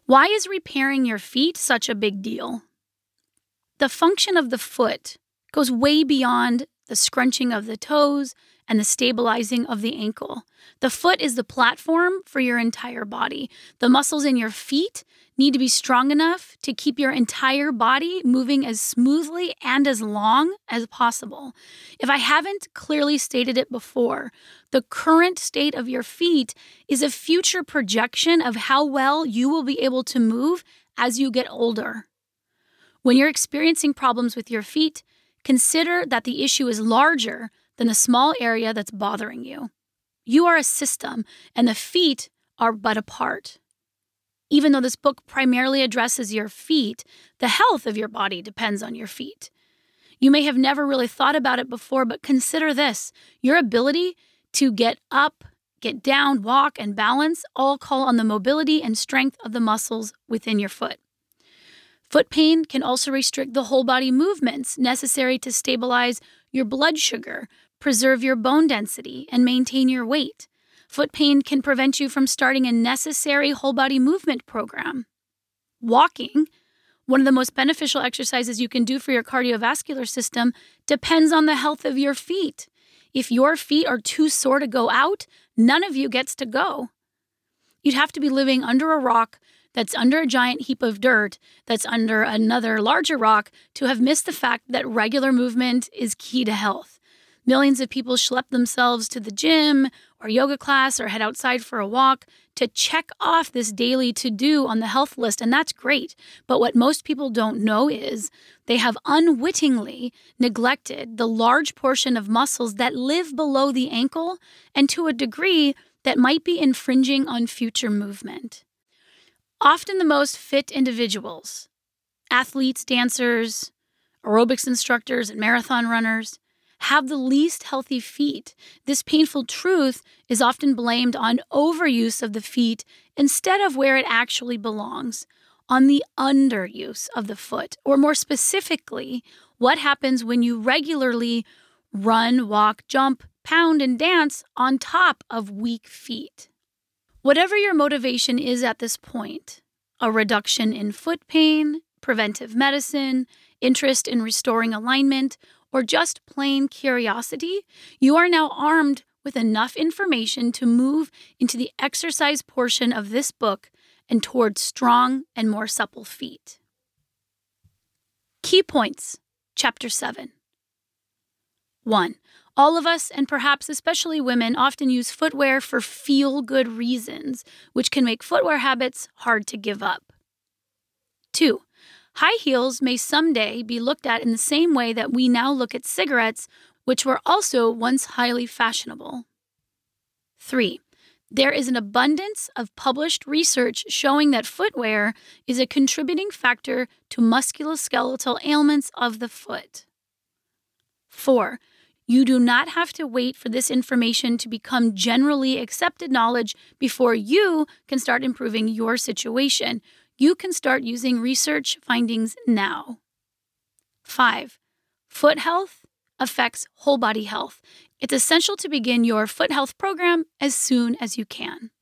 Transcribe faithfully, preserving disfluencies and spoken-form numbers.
Why is repairing your feet such a big deal? The function of the foot goes way beyond the scrunching of the toes and the stabilizing of the ankle. The foot is the platform for your entire body. The muscles in your feet need to be strong enough to keep your entire body moving as smoothly and as long as possible. If I haven't clearly stated it before, the current state of your feet is a future projection of how well you will be able to move as you get older. When you're experiencing problems with your feet, consider that the issue is larger than the small area that's bothering you. You are a system, and the feet are but a part. Even though this book primarily addresses your feet, the health of your body depends on your feet. You may have never really thought about it before, but consider this. Your ability to get up, get down, walk, and balance all call on the mobility and strength of the muscles within your foot. Foot pain can also restrict the whole body movements necessary to stabilize your blood sugar, preserve your bone density, and maintain your weight. Foot pain can prevent you from starting a necessary whole body movement program. Walking, one of the most beneficial exercises you can do for your cardiovascular system, depends on the health of your feet. If your feet are too sore to go out, none of you gets to go. You'd have to be living under a rock that's under a giant heap of dirt that's under another larger rock to have missed the fact that regular movement is key to health. Millions of people schlep themselves to the gym or yoga class or head outside for a walk to check off this daily to-do on the health list, and that's great. But what most people don't know is they have unwittingly neglected the large portion of muscles that live below the ankle and to a degree that might be infringing on future movement. Often the most fit individuals, athletes, dancers, aerobics instructors, and marathon runners, have the least healthy feet. This painful truth is often blamed on overuse of the feet instead of where it actually belongs, on the underuse of the foot, or more specifically, what happens when you regularly run, walk, jump, pound, and dance on top of weak feet. Whatever your motivation is at this point, a reduction in foot pain, preventive medicine, interest in restoring alignment, or just plain curiosity, you are now armed with enough information to move into the exercise portion of this book and towards strong and more supple feet. Key points, Chapter seven. one. All of us, and perhaps especially women, often use footwear for feel-good reasons, which can make footwear habits hard to give up. two. High heels may someday be looked at in the same way that we now look at cigarettes, which were also once highly fashionable. three. There is an abundance of published research showing that footwear is a contributing factor to musculoskeletal ailments of the foot. four. You do not have to wait for this information to become generally accepted knowledge before you can start improving your situation. You can start using research findings now. five. Foot health affects whole body health. It's essential to begin your foot health program as soon as you can.